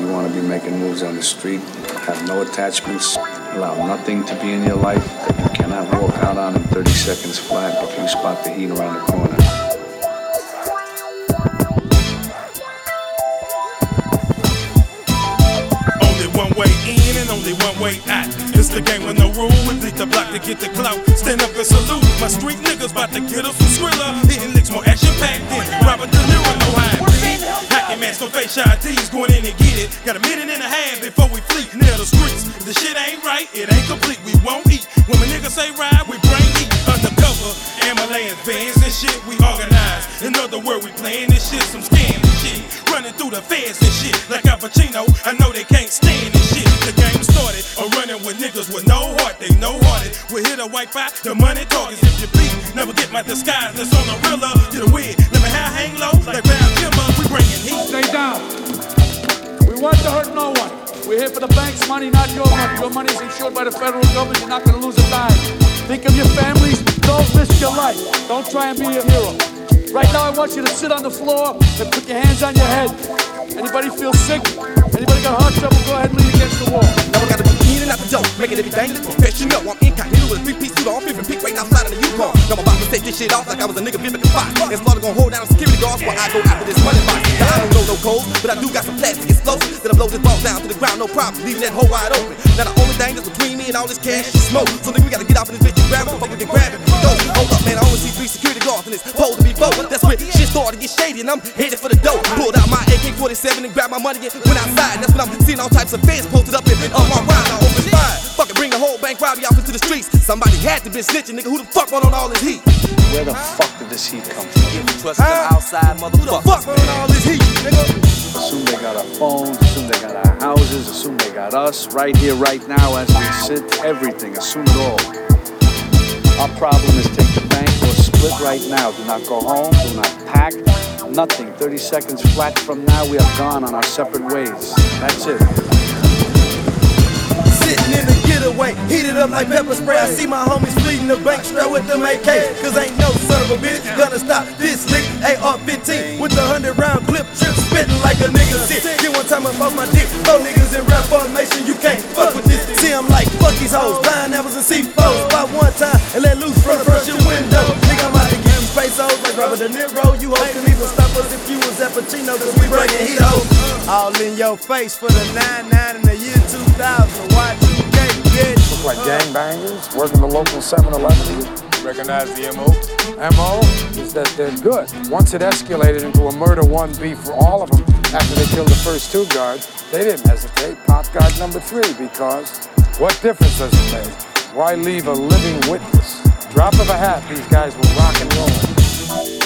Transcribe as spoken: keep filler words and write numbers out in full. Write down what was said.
you want to be making moves on the street, have no attachments, allow nothing to be in your life that you cannot walk out on in thirty seconds flat if you spot the heat around the corner. Only one way in and only one way out. It's the game with no rule. We beat the block to get the clout. Stand up and salute. My street niggas about to get us some Skrilla. Hitting licks more action packed than Robert De Niro. No high breed. Hacking man, no face I Ds. Going in and get it. Got a minute and a half before we fleet near the streets. If the shit ain't right, it ain't complete. We won't eat. When my niggas say ride, we bring heat. Undercover, ambulance vans and shit. We organize. In other words, we playing this shit. Some scam and shit. Running through the feds and shit. Like Al Pacino, I know they can't stand this shit. The game started. I'm running with niggas with no heart. They no hearted. We're here to wipe out the money talkers. If you bleed, never get my disguise. That's on the real up. Get a wig. Let my hair hang low. Like Val Kilmer. We bringing heat. Stay down. We want to hurt no one. We're here for the bank's money, not your money. Your money is insured by the federal government. You're not going to lose a dime. Think of your families. Don't risk your life. Don't try and be a hero. Right now, I want you to sit on the floor and put your hands on your head. Anybody feel sick? Anybody got heart trouble? Go ahead and lean against the wall. Now I gotta be in and out the dough, making everything look professional. I'm incognito with a three-piece suit on, fifth and pick right outside of the Yukon. Now I'm about to take this shit off like I was a nigga biblical fox. And Slaughter gon' hold down security guards while I go after this money box. Now I don't know no code, but I do got some plastic explosives that'll blow this ball down to the ground, no problem, leaving that hole wide open. Now the only thing that's between me and all this cash is smoke. So then we gotta get off in this bitch and grab it before we can grab it. Go, hold up, man, I only see three security guards and it's supposed to be four. That's when shit started to get shady and I'm headed for the dough. Pulled out my A K forty-seven and grabbed my money and went outside. That's when I'm seeing all types of feds posted up and on my ride. I open fire. Fuck it, bring the whole bank robbery off into the streets. Somebody had to be snitching, nigga. Who the fuck want on all this heat? Where the fuck did this heat come from? Give me trust huh? outside, motherfucker. Who the fuck want all this heat, nigga? Assume they got our phones, assume they got our houses, assume they got us right here, right now as we sit. Everything, assume it all. Our problem is take the bank or split right now. Do not go home, do not pack, nothing. thirty seconds flat from now, we are gone on our separate ways. That's it. Sitting in the getaway, heated up like pepper spray. I see my homies fleeting the bank straight with them A K. Cause ain't no son of a bitch gonna stop this lick. A R fifteen with the hundred round clip, trip spitting like a nigga sit. Get one time above my dick, four niggas in rap formation. You can't fuck with this. See I'm like fuck these hoes, blind apples and C fours. Pop one time and let loose from the front your window. Nigga I'm about to give you pesos like Robert De Niro. You hoes can even stop us if you was Al Pacino. Cause we bringing heat hoes all in your face for the nine nine in the year two thousand. Y two K, bitch. Look like gangbangers working the local seven eleven. Recognize the M O? M O is that they're good. Once it escalated into a murder one B for all of them, after they killed the first two guards, they didn't hesitate. Popped guard number three because what difference does it make? Why leave a living witness? Drop of a hat, these guys will rock and roll.